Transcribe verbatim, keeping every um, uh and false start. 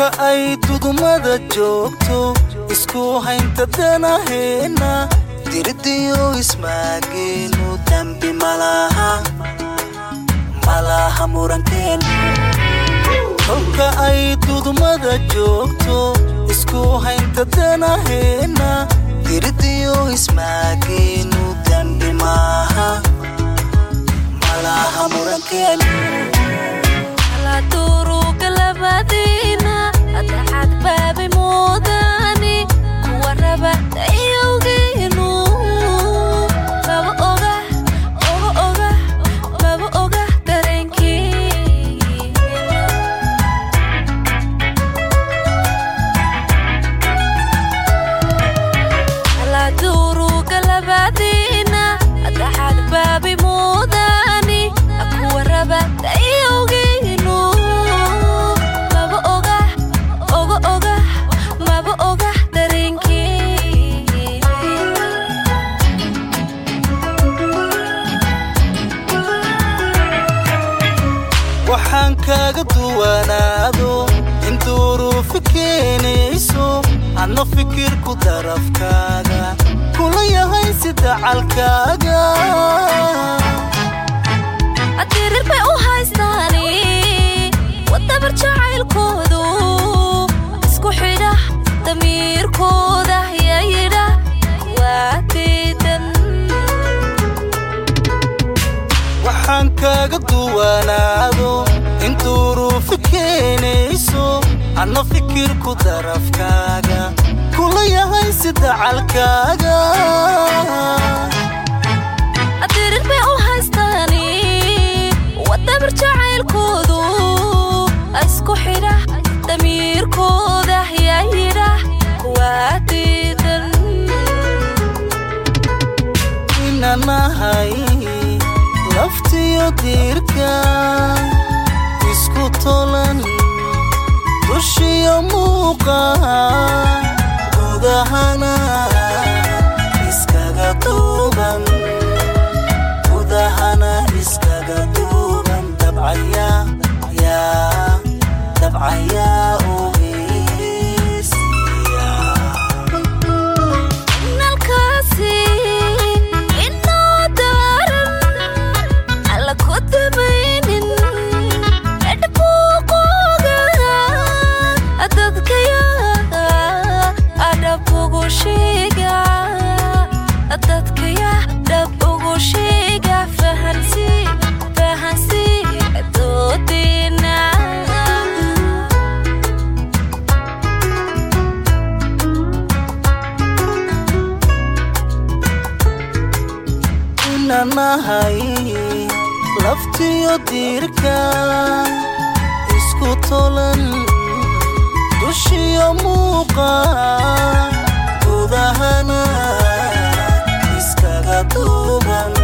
kolka ay dudumada joogto isku haynta danaheena dirdiyo ismaageenu dambi malaha malaha murankeen kolka ay dudumada joogto isku haynta danaheena dirdiyo ismaageenu dambi malaha malaha murankeen la turu kalabadina ataxad baabi mudani waraba ayowgeenu baba oga oga oga baba oga dareenkii la turu kalabadina ataxad baabi mudani waraba ayowgeenu baba oga oga oga baba oga dareenkii waxaan kaaga duwanaado intuu fikirayso anna fikirku darafkaaga kula yahay sida calkaaga adirbe u haystani wadabar jacaylkoodu isku xidha damiirkooda yayidha waadidan waxaan kaaga duwanaado intuu fikirayso anna fikirku darafkaaga kula yahay sida calkaaga adirbe u haystani wadabar jacaylkoodu isku xidha damiirkooda yayidha waadidan inanahay laftiyo diirka isku tolan dushiyo muuqa gudahana iskaga duuban gudahana iskaga duuban dabcaya yaa dabcaya ogeesiya nalkaasi inoo daran alla ku damaynin edhbuuqooga dadkaya adhab ugu sheega dadkaya dhab ugu sheega fahansi fahansi doodina inanahay laftiyo diirka isku tolan dushiyo muuqa gudahana iskaga duuban